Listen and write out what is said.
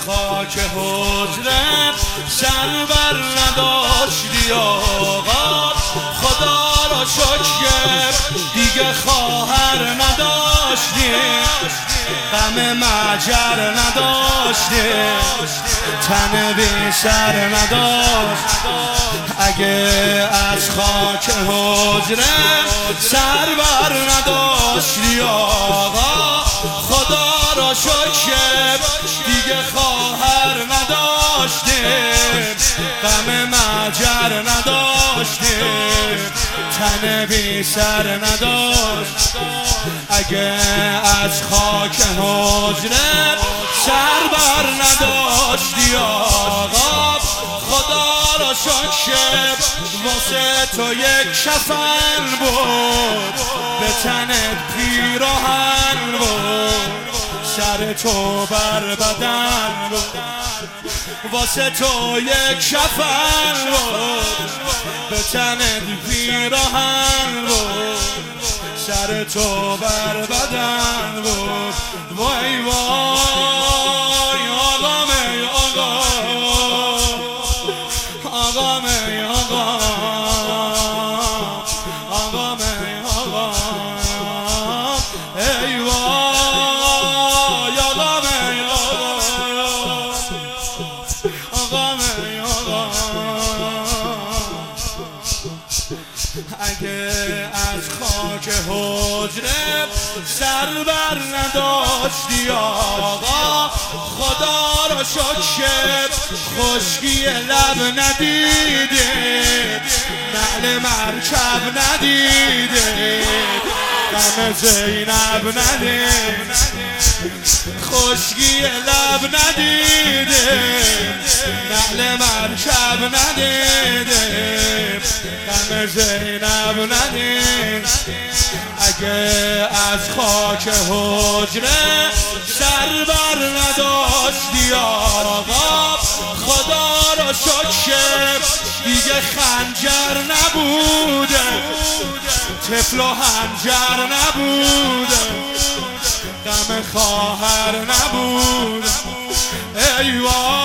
خاک حجرت سر بر نداشتی آقا. خدا را شکر دیگه خواهر نداشتی، غم معجر نداشتی، تن بی سر نداشت. اگه از خاک حجرت سر بر نداشتی آقا. خدا را شکر دیگه خواهر نداشتیم، غم معجر نداشتیم، تن بی سر نداشت. اگه از خاک حجرت سر بر نداشتی آقا. خدا را شکر واسه تو یک کفن بود، به تنت پیراهن بود، سر تو بر بدن بود. واسه تو یک کفن بود، به تنت پیراهن بود، سر تو بر بدن بود. وای وای آقا می آقا، آقا می آقا، آقا می آقا، ای وای آقا می آقا، آقا می آقا. اگه از خاک حجرت سر بر نداشتی آقا. خدا را شکر خشکی لب ندیدی، نعل مرکب ندیدی، غم زینب ندیدی، خشکی لب ندیدی، نعل مرکب ندیدی، غم زینب ندیدی. اگه از خاک حجره سر بر نداشتی آقا. خدا را شکر دیگه خنجر نبوده، طفل و هنجر نبوده، غم خواهر نبوده. ای وای